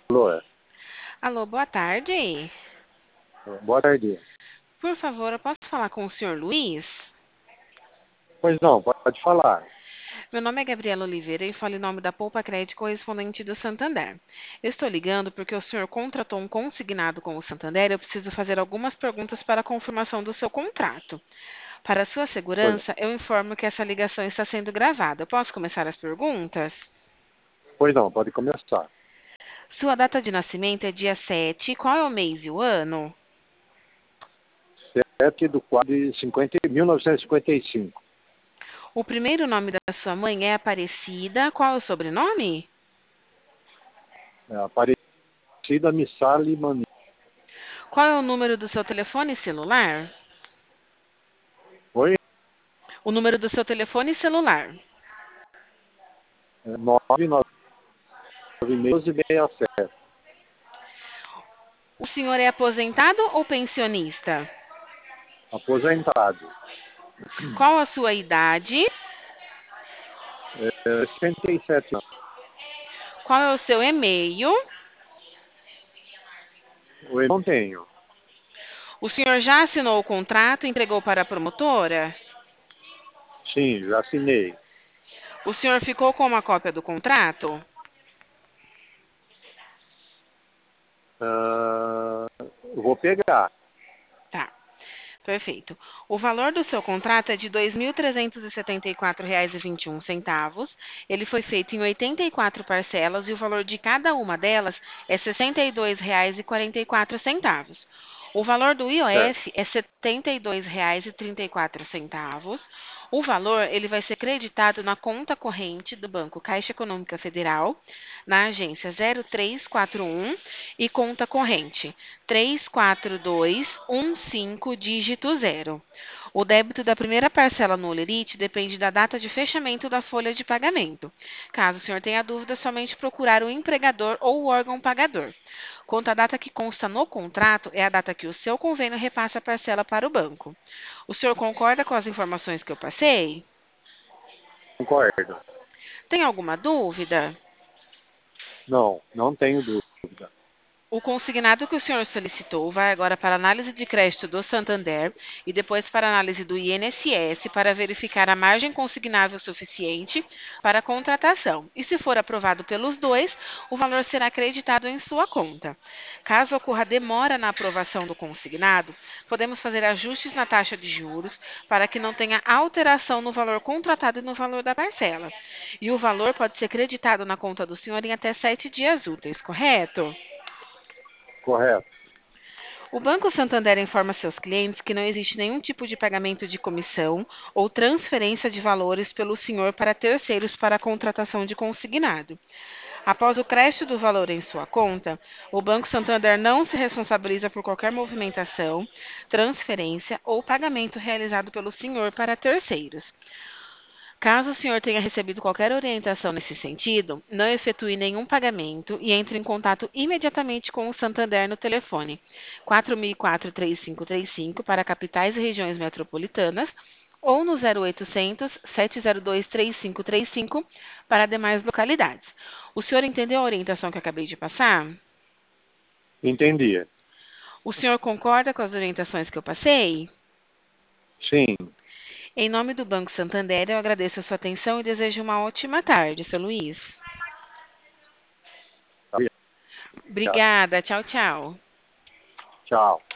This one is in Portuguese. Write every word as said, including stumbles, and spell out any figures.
Alô, é. Alô, boa tarde. Boa tarde. Por favor, eu posso falar com o senhor Luiz? Pois não, pode falar. Meu nome é Gabriela Oliveira e falo em nome da Poupa Crédito correspondente do Santander. Eu estou ligando porque o senhor contratou um consignado com o Santander e eu preciso fazer algumas perguntas para a confirmação do seu contrato. Para sua Pois, segurança, eu informo que essa ligação está sendo gravada. Eu posso começar as perguntas? pois não, pode começar. Sua data de nascimento é dia sete. Qual é o mês e o ano? sete do quatro de cinquenta, mil novecentos e cinquenta e cinco. O primeiro nome da sua mãe é Aparecida. Qual é o sobrenome? É, Aparecida Missali Mani. Qual é o número do seu telefone celular? Oi? O número do seu telefone celular. É, nove nove seis seis sete. O senhor é aposentado ou pensionista? Aposentado. Qual a sua idade? É, sessenta e sete anos. Qual é o seu e-mail? Eu não tenho. O senhor já assinou o contrato e entregou para a promotora? Sim, já assinei. O senhor ficou com uma cópia do contrato? Ah, eu vou pegar. Tá, perfeito. O valor do seu contrato é de dois mil trezentos e setenta e quatro reais e vinte e um centavos. Ele foi feito em oitenta e quatro parcelas e o valor de cada uma delas é sessenta e dois reais e quarenta e quatro centavos. O valor do Certo. I O F é setenta e dois reais e trinta e quatro centavos. O valor ele vai ser creditado na conta corrente do Banco Caixa Econômica Federal, na agência zero três quatro um e conta corrente três quatro dois um cinco dígito zero. O débito da primeira parcela no Olerite depende da data de fechamento da folha de pagamento. Caso o senhor tenha dúvida, somente procurar o empregador ou o órgão pagador. Quanto à data que consta no contrato, é a data que o seu convênio repassa a parcela para o banco. O senhor concorda com as informações que eu passei? Concordo. Tem alguma dúvida? Não, não tenho dúvida. O consignado que o senhor solicitou vai agora para análise de crédito do Santander e depois para análise do I N S S para verificar a margem consignável suficiente para a contratação. E se for aprovado pelos dois, o valor será acreditado em sua conta. Caso ocorra demora na aprovação do consignado, podemos fazer ajustes na taxa de juros para que não tenha alteração no valor contratado e no valor da parcela. E o valor pode ser creditado na conta do senhor em até sete dias úteis, correto? Correto. O Banco Santander informa seus clientes que não existe nenhum tipo de pagamento de comissão ou transferência de valores pelo senhor para terceiros para a contratação de consignado. Após o crédito do valor em sua conta, o Banco Santander não se responsabiliza por qualquer movimentação, transferência ou pagamento realizado pelo senhor para terceiros. Caso o senhor tenha recebido qualquer orientação nesse sentido, não efetue nenhum pagamento e entre em contato imediatamente com o Santander no telefone quatro mil e quatro, três cinco três cinco para capitais e regiões metropolitanas ou no zero oitocentos, sete zero dois, três cinco três cinco para demais localidades. O senhor entendeu a orientação que eu acabei de passar? Entendi. O senhor concorda com as orientações que eu passei? Sim. Em nome do Banco Santander, eu agradeço a sua atenção e desejo uma ótima tarde, seu Luiz. Obrigado. Obrigada. Tchau, tchau. Tchau.